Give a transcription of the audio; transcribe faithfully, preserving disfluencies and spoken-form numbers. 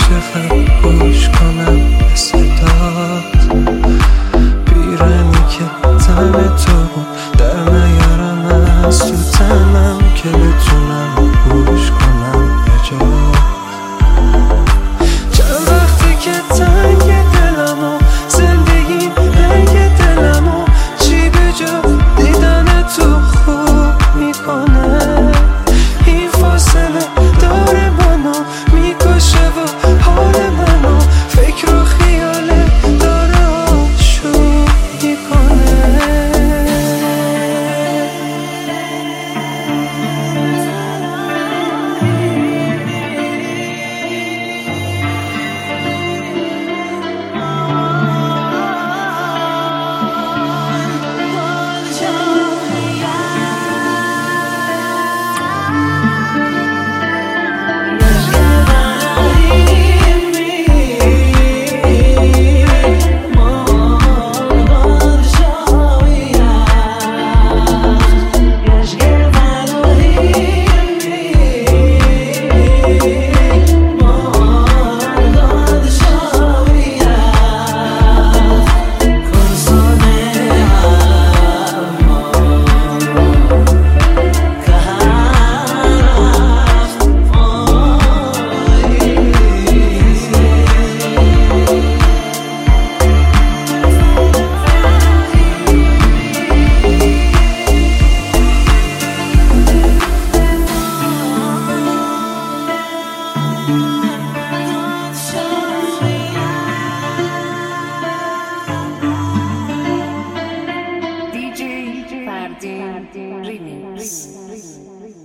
عاشقم گوش کنم به صدات، پیرمی که تن تو بود در نیارم از تو تنم که بتونم گوش کنم به جات. چند وقتی که تنگ دلم و زندگی رنگ دلم و چی به جا دیدن تو خوب میکنه، این فاصله داره منو میکشه و حال منو فکر و خیاله داره آشوب میکنه. دی جی فردین ریمیکس.